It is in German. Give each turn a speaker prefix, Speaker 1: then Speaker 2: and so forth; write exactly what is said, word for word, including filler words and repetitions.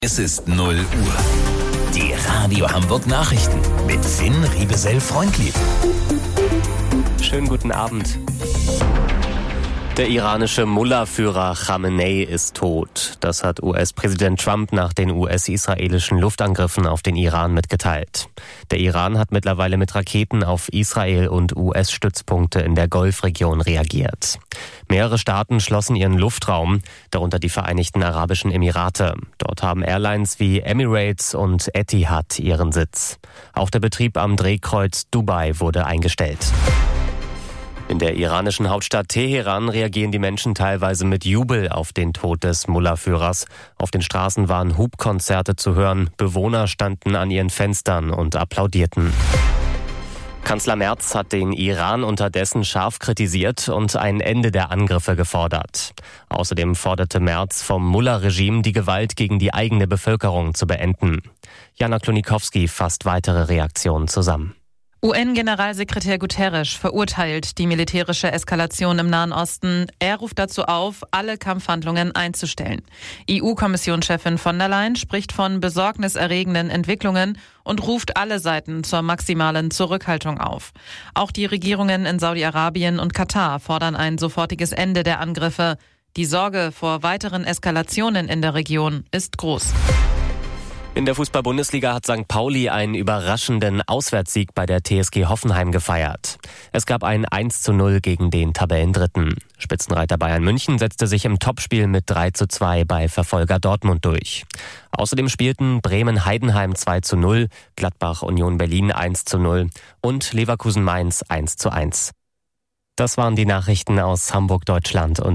Speaker 1: Es ist null Uhr. Die Radio Hamburg Nachrichten mit Finn Riebesell-Freundlieb.
Speaker 2: Schönen guten Abend. Der iranische Mullah-Führer Khamenei ist tot. Das hat U S-Präsident Trump nach den U S-israelischen Luftangriffen auf den Iran mitgeteilt. Der Iran hat mittlerweile mit Raketen auf Israel und U S-Stützpunkte in der Golfregion reagiert. Mehrere Staaten schlossen ihren Luftraum, darunter die Vereinigten Arabischen Emirate. Dort haben Airlines wie Emirates und Etihad ihren Sitz. Auch der Betrieb am Drehkreuz Dubai wurde eingestellt. In der iranischen Hauptstadt Teheran reagieren die Menschen teilweise mit Jubel auf den Tod des Mullah-Führers. Auf den Straßen waren Hubkonzerte zu hören, Bewohner standen an ihren Fenstern und applaudierten. Kanzler Merz hat den Iran unterdessen scharf kritisiert und ein Ende der Angriffe gefordert. Außerdem forderte Merz vom Mullah-Regime, die Gewalt gegen die eigene Bevölkerung zu beenden. Jana Klonikowski fasst weitere Reaktionen zusammen.
Speaker 3: U N-Generalsekretär Guterres verurteilt die militärische Eskalation im Nahen Osten. Er ruft dazu auf, alle Kampfhandlungen einzustellen. E U-Kommissionschefin von der Leyen spricht von besorgniserregenden Entwicklungen und ruft alle Seiten zur maximalen Zurückhaltung auf. Auch die Regierungen in Saudi-Arabien und Katar fordern ein sofortiges Ende der Angriffe. Die Sorge vor weiteren Eskalationen in der Region ist groß.
Speaker 2: In der Fußball-Bundesliga hat Sankt Pauli einen überraschenden Auswärtssieg bei der T S G Hoffenheim gefeiert. Es gab ein eins zu null gegen den Tabellendritten. Spitzenreiter Bayern München setzte sich im Topspiel mit drei zu zwei bei Verfolger Dortmund durch. Außerdem spielten Bremen-Heidenheim zwei zu null, Gladbach-Union Berlin eins zu null und Leverkusen-Mainz eins zu eins. Das waren die Nachrichten aus Hamburg, Deutschland und